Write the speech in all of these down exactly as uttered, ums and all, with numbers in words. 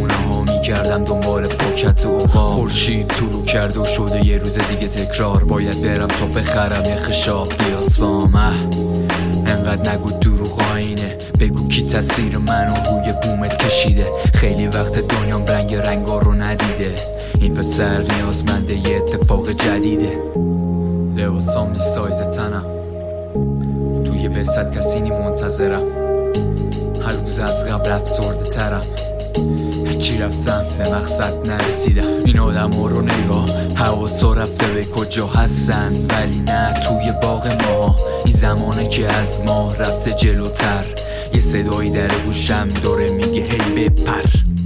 خونه ها میگردم دنبال پاکت و اوقا. خورشید طلوع کرده و شده یه روز دیگه تکرار. باید برم تا بخرم یه خشاب دیاسفام. انقدر نگو دروغ آینه، بگو کی تاثیر منو روی بومت کشیده. خیلی وقت دنیام رنگ رنگا رو ندیده، این پسر نیازمنده یه اتفاق جدیده. لباسام نیست سایز تنم، توی بسط کسی نی منتظرم. هر روز از قبل افسرده ترم، هرچی رفتم به مقصد نرسیدم. این آدم ها رو نگاه، حواسا رفته به کجا هستن ولی نه توی باغ ما. این زمانه که از ما رفته جلوتر، یه صدایی در گوشم داره میگه هی بپر.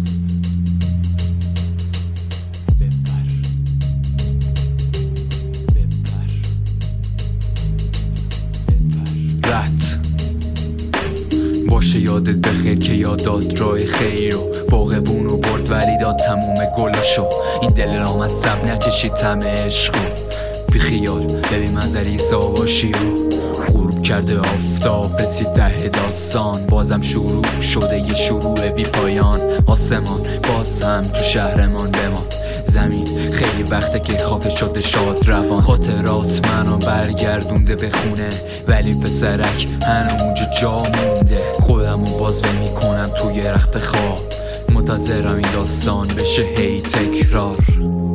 باشه یادت بخیر که یاد داد راه خیر و باغبونو برد ولی داد تموم گلشو. این دل رام از سب نچشید تم عشقو، بی خیال ببین منظری ساواشی و غروب کرده آفتاب رسید ته داستان. بازم شروع شده یه شروع بی پایان. آسمان باز هم تو شهرمان بمان. زمین خیلی وقته که خاک شده شاد روان. خاطرات منو برگردونده به خونه ولی پسرک هنوز جا مونده. خودمو باز ول میکنم توی رخت خواب، منتظرم این داستان بشه هی تکرار.